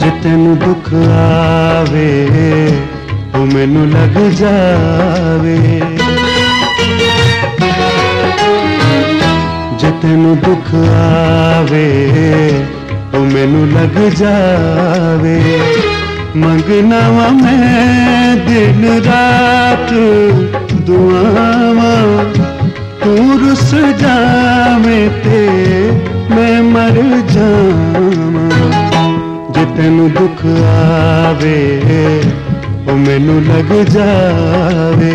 जे तेनू दुख आवे ओ मैनू लग जावे, जे तेनू दुख आवे ओ मैनू लग जावे। मंगना वा मैं दिन रात दुआवां, तू रुस जावे ते मैं मर जावां। जे तेनू दुख आवे ओ मैनू लग जावे।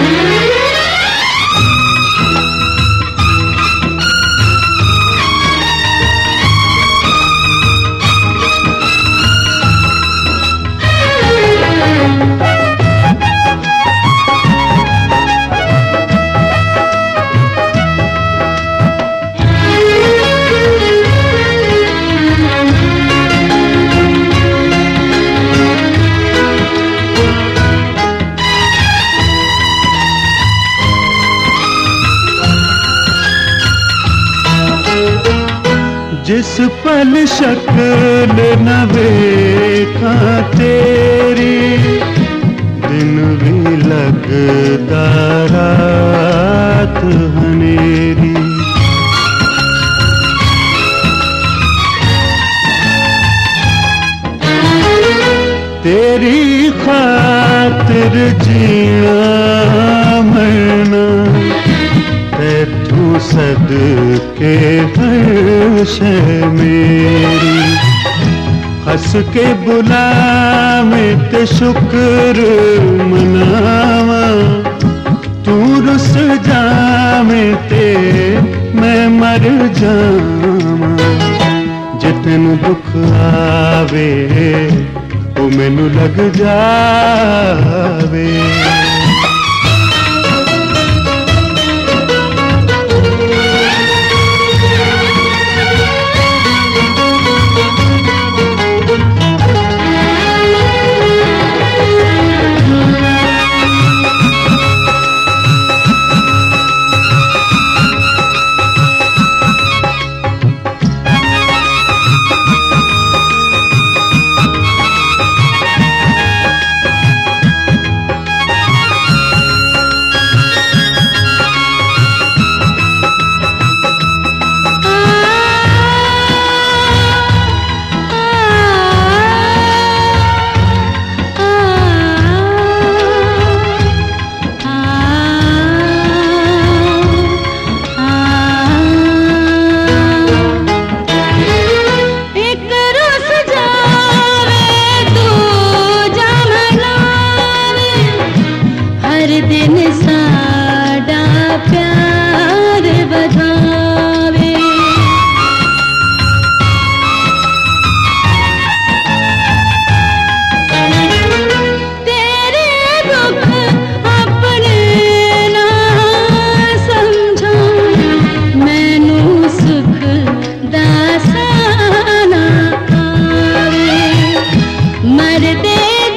जिस पल शक्ल न वेखा तेरी, दिन भी लगदा रात हनेरी। तेरी खातिर जीना मरना, तू सदके फर्श मेरी। हंस के बुलावे ते शुक्र मनावा, तू रुस जावे ते मैं मर जावां। जे तेनू दुख आवे ओ मैनू लग जावे। दिन साडा प्यार बधावे, तेरे दुख अपने ना समझो, मैनू सुख दा साना आवे। मरदे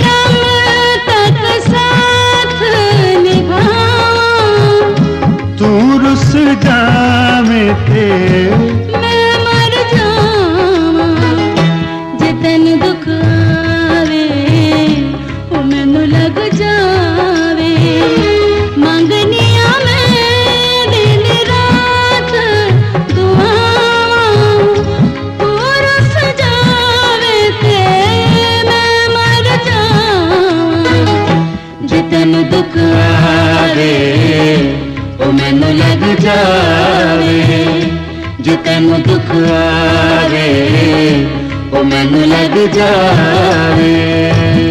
रुस जावे ते मैं मर जावां। जे तैनू दुख आवे ओ मैनू लग जावे। मंगनिया मैं दिन रात दुआवां, तू रुस जावे ते मैं मर जावां। जे तैनू दुख आवे ओ मैनू लग जावे। जे तैनू दुख आवे ओ मैनू लग जावे।